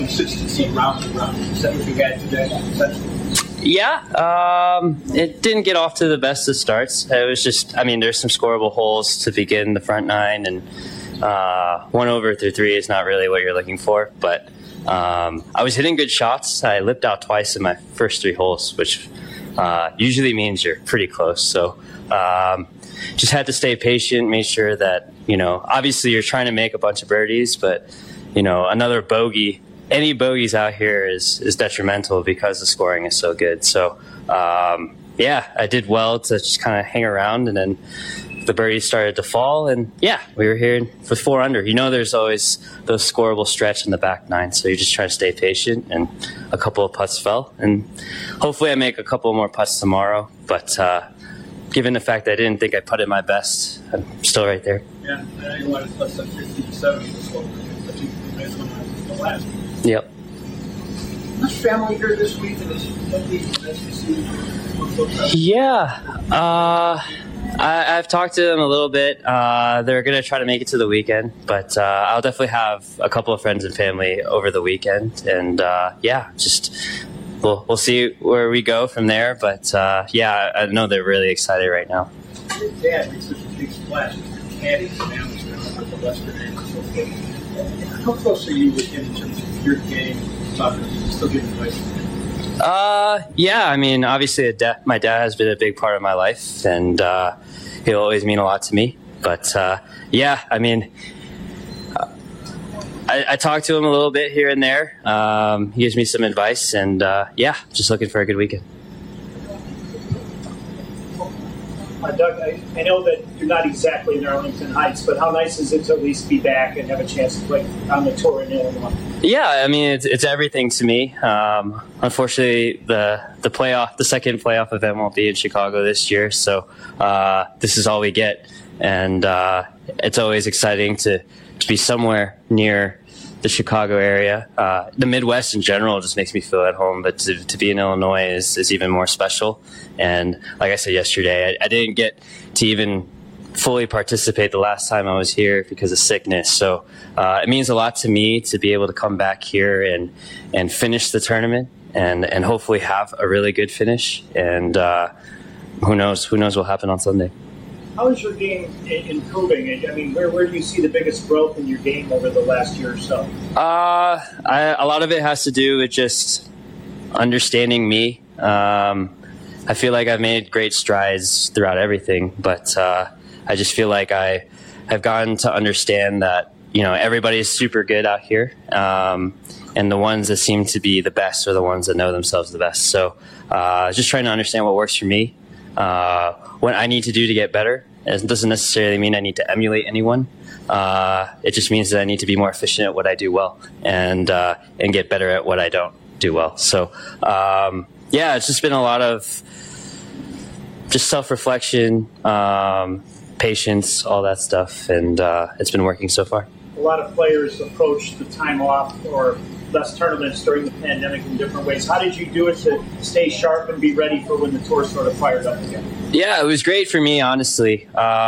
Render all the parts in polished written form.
Consistency round to round. Is that what you had today? Yeah, it didn't get off to the best of starts. It was just, there's some scoreable holes to begin the front nine, and 1 over through 3 is not really what you're looking for. But I was hitting good shots. I lipped out twice in my first 3 holes, which usually means you're pretty close. So just had to stay patient, make sure that, obviously you're trying to make a bunch of birdies, but, another bogey. Any bogeys out here is detrimental because the scoring is so good. So, I did well to just kind of hang around, and then the birdies started to fall, and we were here with 4 under. There's always those scoreable stretch in the back 9, so you just try to stay patient, and a couple of putts fell, and hopefully I make a couple more putts tomorrow. But given the fact that I didn't think I putted my best, I'm still right there. Yeah, I know it's less than 50 to 70, so I think that's one the last. Yep. Much family here this week, and I've talked to them a little bit. They're going to try to make it to the weekend, but I'll definitely have a couple of friends and family over the weekend, and we'll see where we go from there. But I know they're really excited right now. Your dad makes such a big splash. Caddy with the Western Age. How close are you with him in terms of your game? Still giving advice? Obviously, my dad has been a big part of my life, and he'll always mean a lot to me. But I talk to him a little bit here and there. He gives me some advice, and just looking for a good weekend. Doug, I know that you're not exactly in Arlington Heights, but how nice is it to at least be back and have a chance to play on the tour in Illinois? Yeah, it's everything to me. Unfortunately, the second playoff event won't be in Chicago this year, so this is all we get, and it's always exciting to be somewhere near the Chicago area. The Midwest in general just makes me feel at home, but to be in Illinois is even more special. And like I said yesterday, I didn't get to even fully participate the last time I was here because of sickness. So it means a lot to me to be able to come back here and finish the tournament and hopefully have a really good finish. And who knows what will happen on Sunday. How is your game improving? Where do you see the biggest growth in your game over the last year or so? A lot of it has to do with just understanding me. I feel like I've made great strides throughout everything, but I just feel like I have gotten to understand that everybody's super good out here, and the ones that seem to be the best are the ones that know themselves the best. So just trying to understand what works for me. What I need to do to get better. It doesn't necessarily mean I need to emulate anyone. It just means that I need to be more efficient at what I do well and get better at what I don't do well. So, it's just been a lot of just self-reflection, patience, all that stuff, and it's been working so far. A lot of players approach the time off or less tournaments during the pandemic in different ways. How did you do it to stay sharp and be ready for when the tour sort of fired up again? Yeah, it was great for me, honestly.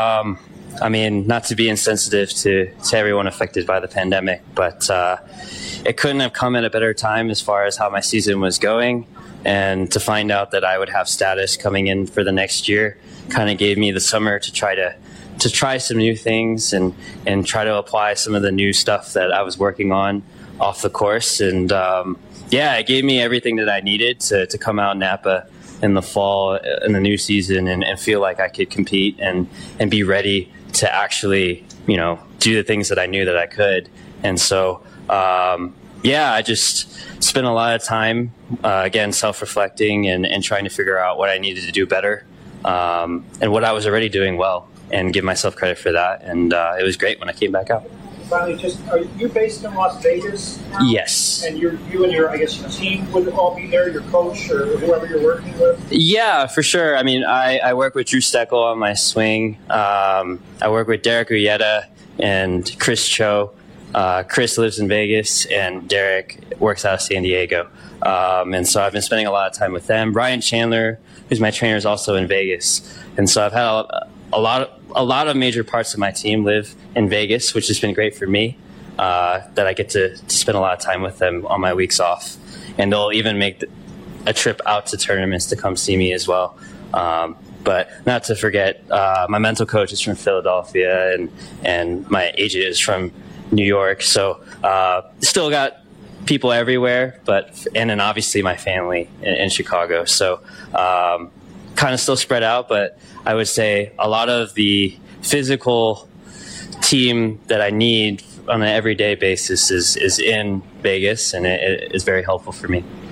Not to be insensitive to everyone affected by the pandemic, but it couldn't have come at a better time as far as how my season was going. And to find out that I would have status coming in for the next year kind of gave me the summer to try some new things and try to apply some of the new stuff that I was working on off the course. And it gave me everything that I needed to come out Napa in the fall in the new season and feel like I could compete and be ready to actually do the things that I knew that I could. And so I just spent a lot of time again self-reflecting and trying to figure out what I needed to do better and what I was already doing well and give myself credit for that. And it was great when I came back out. Finally, are you based in Las Vegas now? Yes. And you and your team would all be there, your coach or whoever you're working with? Yeah, for sure. I work with Drew Steckel on my swing. I work with Derek Uyeda and Chris Cho. Chris lives in Vegas, and Derek works out of San Diego. And so I've been spending a lot of time with them. Ryan Chandler, who's my trainer, is also in Vegas. And so I've had a lot of major parts of my team live in Vegas, which has been great for me. that I get to spend a lot of time with them on my weeks off. And they'll even make a trip out to tournaments to come see me as well. But not to forget, my mental coach is from Philadelphia, and my agent is from New York. So still got people everywhere, and then obviously my family in Chicago. So kind of still spread out, but I would say a lot of the physical team that I need on an everyday basis is in Vegas, and it is very helpful for me.